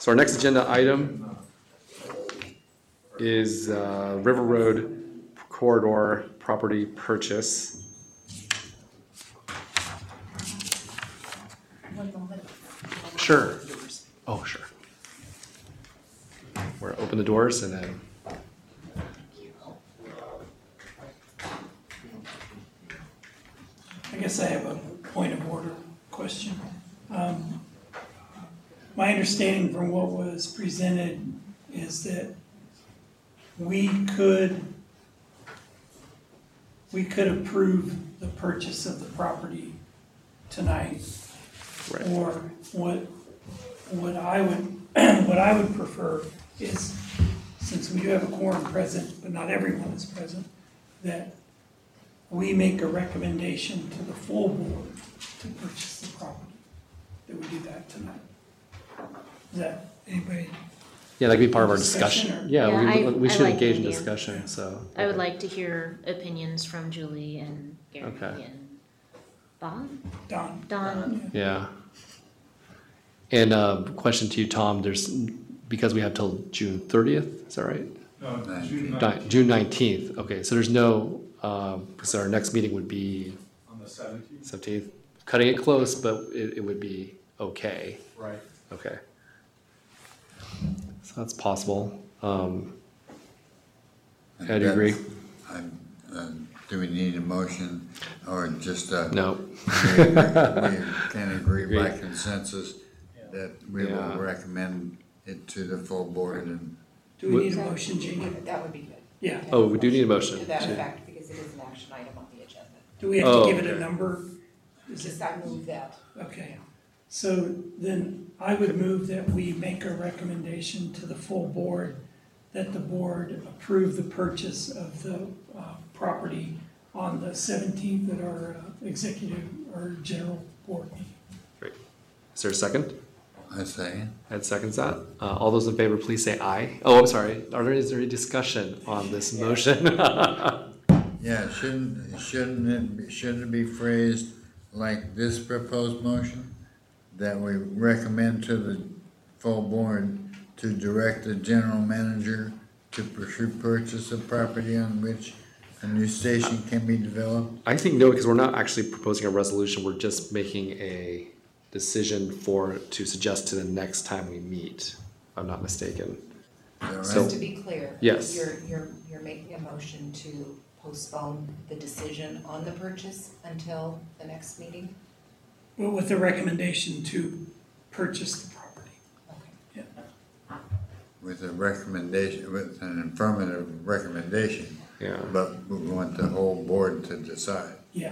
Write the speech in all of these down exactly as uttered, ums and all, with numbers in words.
So our next agenda item is uh, River Road corridor property purchase. One moment. Sure. Oh, sure. We're open the doors and then. I guess I have a point of order question. Um, My understanding from what was presented is that we could, we could approve the purchase of the property tonight. Right. Or what, what I would, what I would prefer is, since we do have a quorum present, but not everyone is present, that we make a recommendation to the full board to purchase the property. That we do that tonight. Is that, anybody? Yeah, that could be part of our Discussion discussion. or- Yeah, Yeah, we, I- we I should like engage in the idea. discussion, so. I would like to hear opinions from Julie and Gary Okay. and Bob, Don? Don. Yeah. And uh, question to you, Tom, there's, because we have till June thirtieth, is that right? No, June Ni- nineteenth, June nineteenth, okay, so there's no, um, so our next meeting would be on the seventeenth. seventeenth. Cutting it close, but it, it would be okay, Right. okay. So that's possible. Um, And Ed, do you agree? that's- I'm, uh, Do we need a motion or just, uh? No. We we can agree by Agree. consensus that we Yeah. will recommend it to the full board and Do we need a motion, Jean? That would be good. Yeah. Oh, we do need a motion. To that to- effect, because it is an action item on the agenda. Do we have Oh, to give it a okay. number? Is Just it, I move that. okay. So then I would move that we make a recommendation to the full board that the board approve the purchase of the uh, property on the seventeenth at our uh, executive or general board meeting. Great. Is there a second? I say, Ed seconds that. Uh, all those in favor, please say aye. Oh, I'm sorry. Are there, is there any discussion on this motion? yeah, shouldn't, shouldn't it, be- shouldn't it be phrased like this proposed motion? That we recommend to the full board to direct the general manager to pursue purchase of property on which a new station can be developed? I think no, because we're not actually proposing a resolution. We're just making a decision for, to suggest to the next time we meet, if I'm not mistaken. Is that So- right? To be clear. Yes. You're, you're, you're making a motion to postpone the decision on the purchase until the next meeting? But with the recommendation to purchase the property. Okay. Yeah. With a recommendation, with an affirmative recommendation, Yeah. but we want the whole board to decide. Yeah.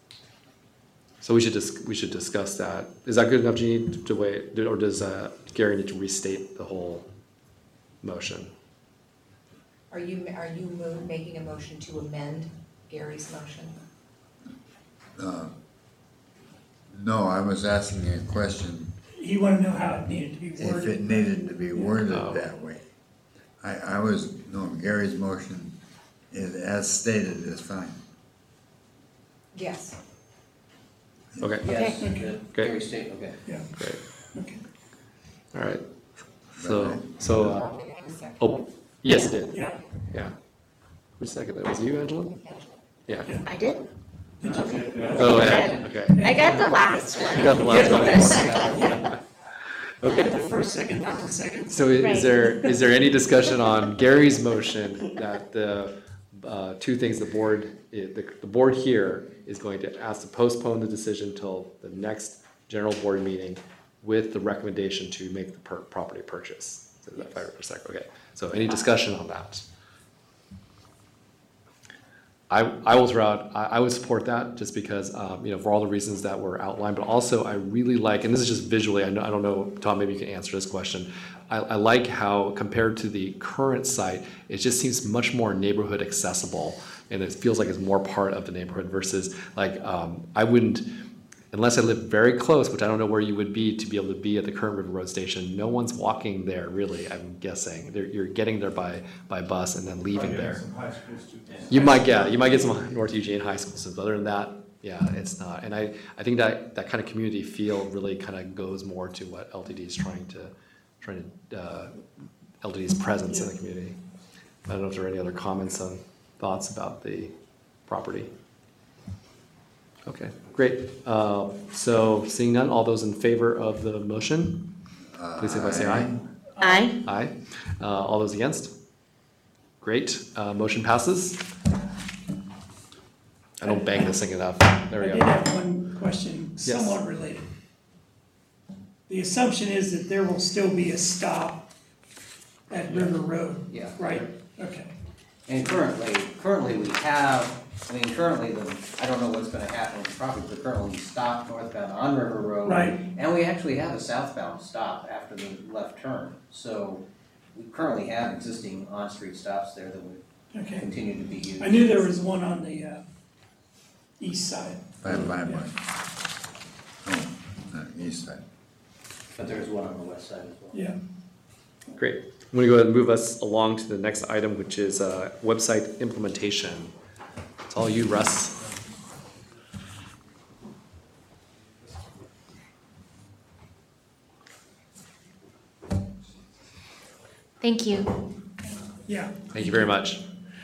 So we should dis- we should discuss that. Is that good enough, Jeannie, to wait, or does uh, Gary need to restate the whole motion? Are you, are you mo- making a motion to amend Gary's motion? Uh, No, I was asking a question, He wanted to know how it needed to be if it worded. needed to be worded Oh. that way. I, I was, no, Gary's motion is as stated is fine. Yes. Okay, Yes, Okay. good. Okay. Gary State, okay. Yeah, great. okay. All right. So, so, uh, Second. oh, yes, it did. Yeah. Yeah. Who seconded that? Was it you, Angela? Yeah. I did. Oh, yeah, okay. I got the last one. You got the last one. Okay. The first, second, not the second. So i- Right. is there, is there any discussion on Gary's motion that the, uh, two things the board, i- the, the board here is going to ask to postpone the decision till the next general board meeting with the recommendation to make the per, property purchase? So is that five percent? Okay, so any discussion on that? I, I will throw out, I, I would support that just because, um, you know, for all the reasons that were outlined, but also I really like, and this is just visually, I know, I don't know, Tom, maybe you can answer this question. I, I like how compared to the current site, it just seems much more neighborhood accessible and it feels like it's more part of the neighborhood versus like, um, I wouldn't, unless I live very close, which I don't know where you would be to be able to be at the current River Road station, no one's walking there really, I'm guessing. They're, you're getting there by, by bus and then leaving Probably there. Some high school students. You might get, you might get some North Eugene high school students, but other than that, yeah, it's not. And I, I think that, that kind of community feel really kind of goes more to what L T D is trying to, trying to, uh, L T D's presence in the community. I don't know if there are any other comments on thoughts about the property. Okay, great. Uh, so seeing none, all those in favor of the motion, please say by say aye. Aye. Aye. Uh, all those against? Great. Uh, motion passes. I don't bang this thing enough. There we I did go. have one question, Yes. somewhat related. The assumption is that there will still be a stop at River Road, Yeah. right? Okay. And currently, currently we have, I mean, currently the, I don't know what's gonna happen with the property, but currently we stop northbound on River Road. Right. And we actually have a southbound stop after the left turn. So we currently have existing on-street stops there that would Okay. continue to be used. I knew there was one on the, uh, east side. Five by one. Oh, uh, east side. But there's one on the west side as well. Yeah. Great. I'm going to go ahead and move us along to the next item, which is uh, website implementation. It's all you, Russ. Thank you. Yeah. Thank you very much.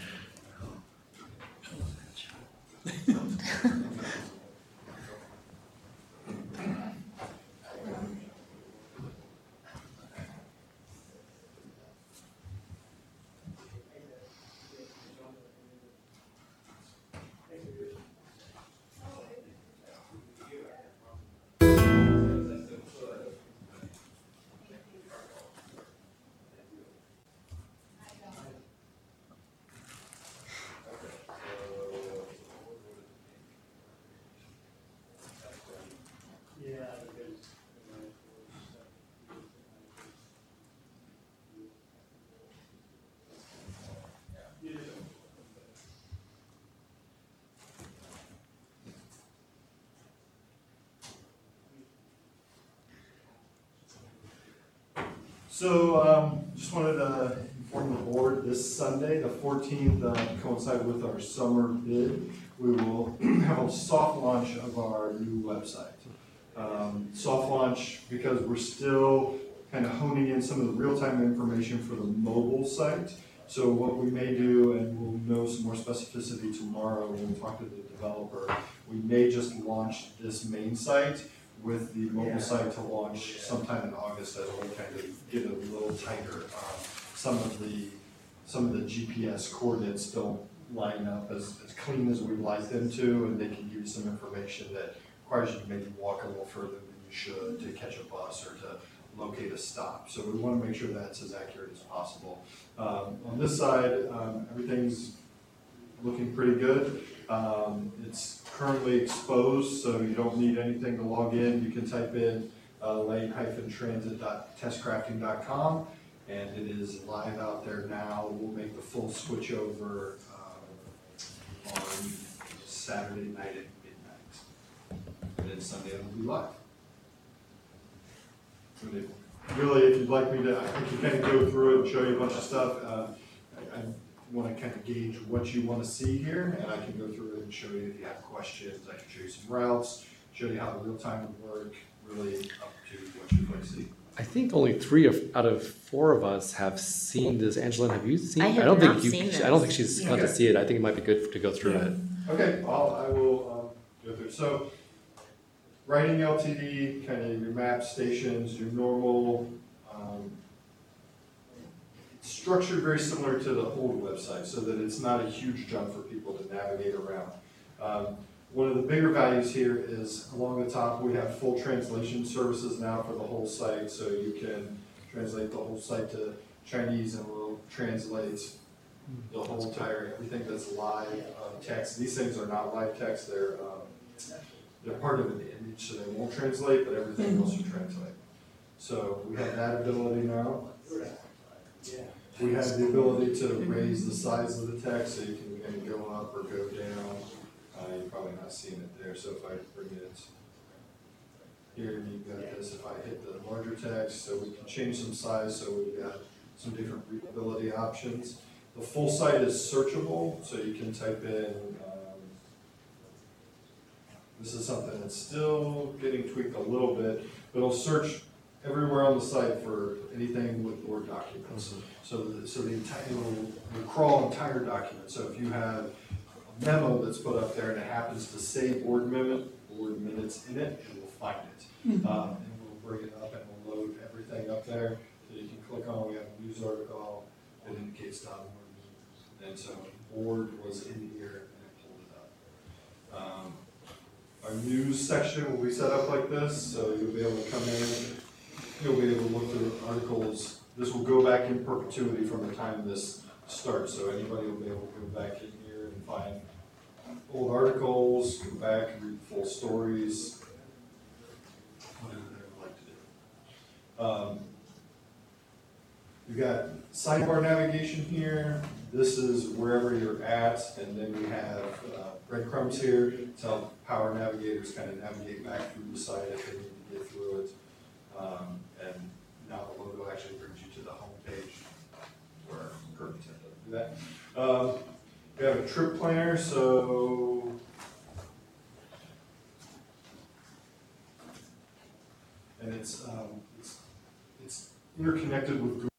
So, um, just wanted to inform the board, this Sunday, the fourteenth, uh, to coincide with our summer bid, we will have a soft launch of our new website. Um, soft launch because we're still kind of honing in some of the real-time information for the mobile site. So what we may do, and we'll know some more specificity tomorrow when we talk to the developer, we may just launch this main site with the mobile site to launch sometime in August as we kind of get it a little tighter. Um, Some of the, some of the G P S coordinates don't line up as, as clean as we'd like them to, and they can give you some information that requires you to maybe walk a little further than you should to catch a bus or to locate a stop. So we want to make sure that's as accurate as possible. Um, on this side, um, everything's looking pretty good. Um, it's currently exposed, so you don't need anything to log in. You can type in uh, lane transit dot testcrafting dot com, and it is live out there now. We'll make the full switch over um, on Saturday night at midnight. And then Sunday it'll be live. But it- Really, if you'd like me to, I can kind of go through it and show you a bunch of stuff. Uh, I, I want to kind of gauge what you want to see here, and I can go through it and show you if you have questions. I can show you some routes, show you how the real time would work, really up to what you'd like to see. I think only three of, out of four of us have seen this. Angeline, have you seen? I have don't not think you, seen I don't this. think she's Yeah. got to Okay. see it. I think it might be good to go through Yeah. it. Okay, I'll, I will um, go through. So, writing L T D, kind of your map stations, your normal, um, it's structured very similar to the old website so that it's not a huge jump for people to navigate around. Um, one of the bigger values here is along the top, we have full translation services now for the whole site, so you can translate the whole site to Chinese and we'll translate the whole entire, everything that's live uh, text. These things are not live text, they're, um, they're part of an image, so they won't translate, but everything else will translate. So we have that ability now. We have the ability to raise the size of the text, so you can kind of go up or go down. Uh, you're probably not seeing it there, so if I bring it here, you've got this, if I hit the larger text, so we can change some size, so we've got some different readability options. The full site is searchable, so you can type in, um, this is something that's still getting tweaked a little bit, but it'll search everywhere on the site for anything with board documents. So, the- so the entire, it'll, it'll crawl entire document, so if you have a memo that's put up there and it happens to say board minute, board minutes in it, it will find it. Um, and we'll bring it up and we'll load everything up there, so you can click on, we have a news article, it indicates Don Board. And so board was in here and it pulled it up. Um, Our news section will be set up like this, so you'll be able to come in, you'll be able to look through articles. This will go back in perpetuity from the time this starts, so anybody will be able to go back in here and find old articles, go back and read full stories, whatever they would like to do. Um, We've got sidebar navigation here. This is wherever you're at, and then we have uh, breadcrumbs here to help power navigators kind of navigate back through the site if they need to get through it. Um, and now the logo actually brings you to the home page where Kirby tend to do that. Um, we have a trip planner, so and it's um, it's, it's interconnected with Google